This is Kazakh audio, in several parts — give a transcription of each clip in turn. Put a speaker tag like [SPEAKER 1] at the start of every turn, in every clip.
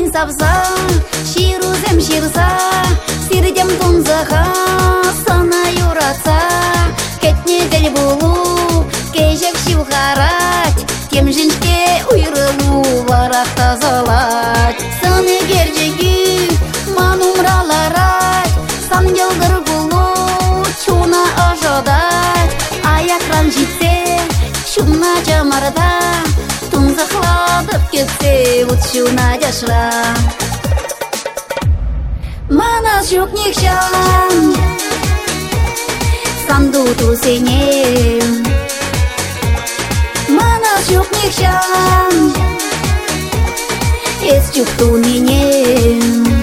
[SPEAKER 1] сапса, ширузем ширса, сирдем тунзаха, сана юратса, кетнедель булу, кежек шивхарать, тем женшке уйрылу варах тазалать. Саны герджеги, манумраларать, сан елдыр булу, чуна ожодать, аякран житсе, шумна жамарда, тунзахладып кетсе, вот шуна жашра. Манас жукникшан, санду тусене. Манас жукникшан, эс чуктунине.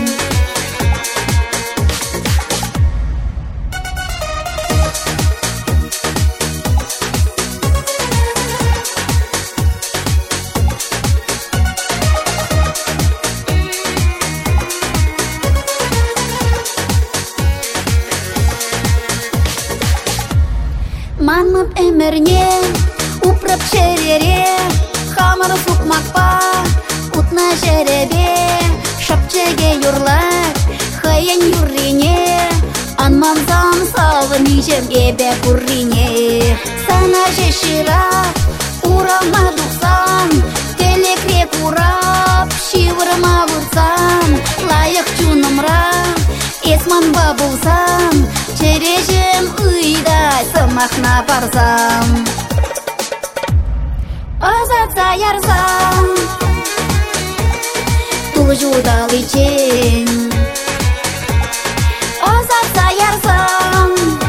[SPEAKER 1] Манмап эмерне, упрап шерере, хамар сукмакпа, утна жеребе, шапчеге юрлак, хаян юррине, анманзам савни жемгебе куррине. Сана жешира, урама дуксан, телекре курап, шиврама вурсан, лайық чунымра, эсман бабулсан, чережем уйдай сымақна барсам. Азатса ярсам, тужудал ичен. Азатса ярсам,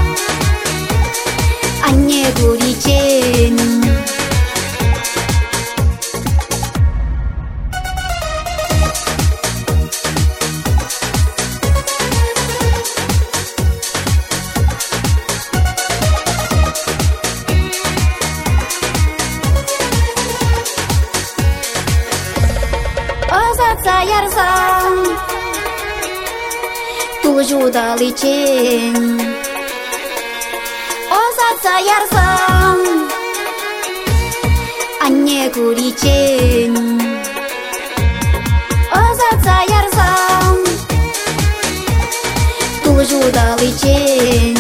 [SPEAKER 1] анне гуричен. Азатса ярсам, тужудал ичен. Азатса ярсам, анне гуричен. Азатса ярсам, тужудал ичен.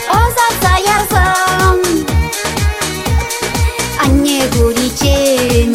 [SPEAKER 1] Азатса ярсам, анне гуричен.